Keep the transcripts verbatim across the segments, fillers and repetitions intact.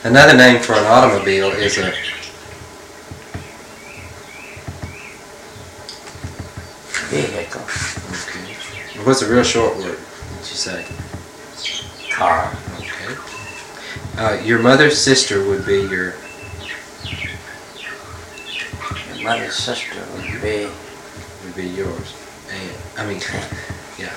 Another name for an automobile is a vehicle. Okay. What's a real short word? What'd you say? Car. Okay. Uh, your mother's sister would be your. Your mother's sister would be. Would be yours. And I mean, yeah.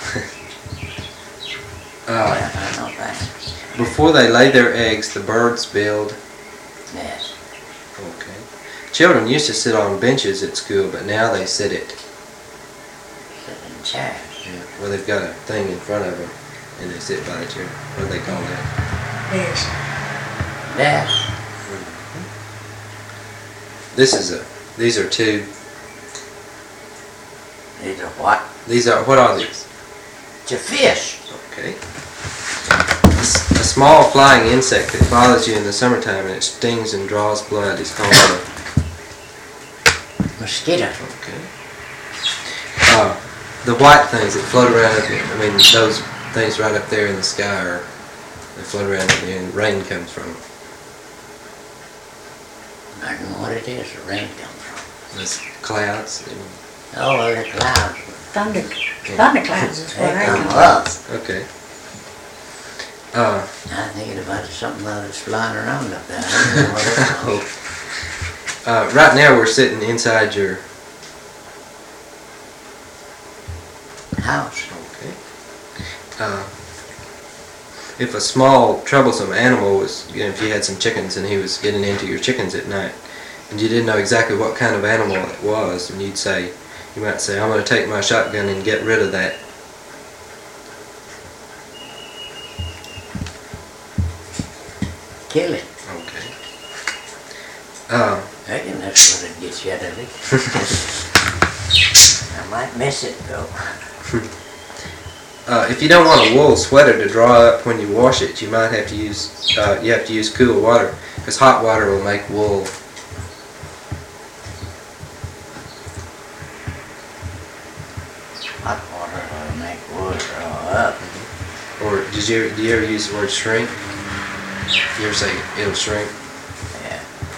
uh, yeah, I know that. Before they lay their eggs, the birds build. Yes. Okay. Children used to sit on benches at school, but now they sit at. Sit in chairs. Yeah. Well, they've got a thing in front of them, and they sit by the chair. What do they call that? Yes. Yes. Mm-hmm. This is a. These are two. These are what? These are what are these? It's a fish. Okay. A small flying insect that bothers you in the summertime and it stings and draws blood is called a mosquito. Okay. Uh, the white things that float around up there, I mean those things right up there in the sky, are they float around up there and rain comes from them. I don't know what it is the rain comes from. Those clouds. And, oh, the clouds. Thunder, thunder clouds is what I come know. up. Okay. Uh, I'm thinking about something that's flying around up there. I don't know what it is. uh, right now we're sitting inside your house. Okay. Uh, if a small, troublesome animal was, you know, if you had some chickens and he was getting into your chickens at night, and you didn't know exactly what kind of animal it was, and you'd say, you might say, I'm going to take my shotgun and get rid of that. Kill it. Okay. Uh, I reckon that's what it gets you out of it. I might miss it though. uh, if you don't want a wool sweater to dry up when you wash it, you might have to use uh, you have to use cool water, because hot water will make wool. Hot water will make wool draw up. Or did you do you ever use the word shrink? You ever say it'll shrink? Yeah.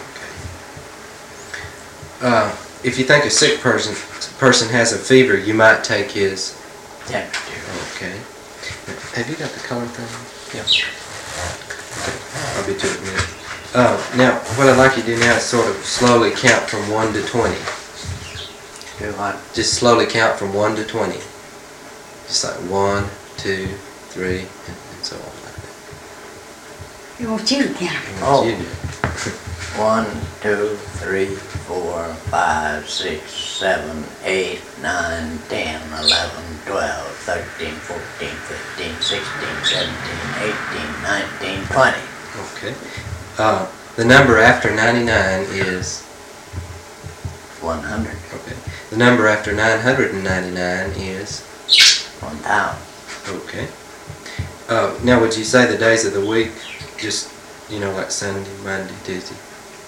Okay. Uh, if you think a sick person person has a fever, you might take his temperature. Okay. Have you got the color thing? Yeah. Okay. I'll be to it in a minute. Uh, now, what I'd like you to do now is sort of slowly count from one to twenty. Do what? Just slowly count from one to twenty. Just like one, two, three, and, and so on. You want you to count. Oh. You do. One, two, three, four, five, six, seven, eight, nine, ten, eleven, twelve, thirteen, fourteen, fifteen, sixteen, seventeen, eighteen, nineteen, twenty. Okay. Uh, the number after ninety-nine is one hundred. Okay. The number after nine hundred ninety-nine is one thousand. Okay. Uh, now, would you say the days of the week, just, you know, like Sunday, Monday, Tuesday?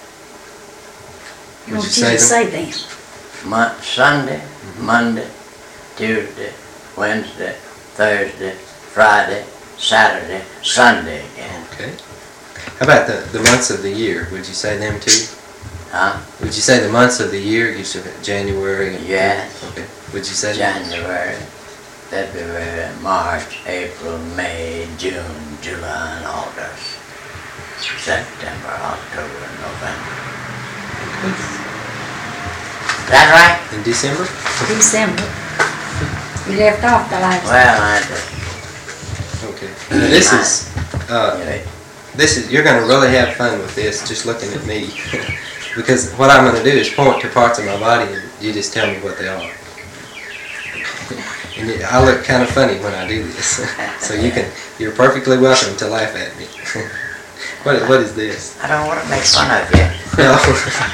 You want you to say them. Mon Sunday, mm-hmm. Monday, Tuesday, Wednesday, Thursday, Friday, Saturday, Sunday again. Okay. How about the, the months of the year? Would you say them too? Huh? Would you say the months of the year? You said January. And yes. Okay. Would you say January, February, March, April, May, June, July, and August. September, October, and November. Okay. Is that right? In December? December. You left off the last. Well, I just. Okay. Now this is. Uh, this is. You're going to really have fun with this. Just looking at me, because what I'm going to do is point to parts of my body, and you just tell me what they are. And I look kind of funny when I do this, so you can. You're perfectly welcome to laugh at me. What what is this? I don't want to make fun of you. No.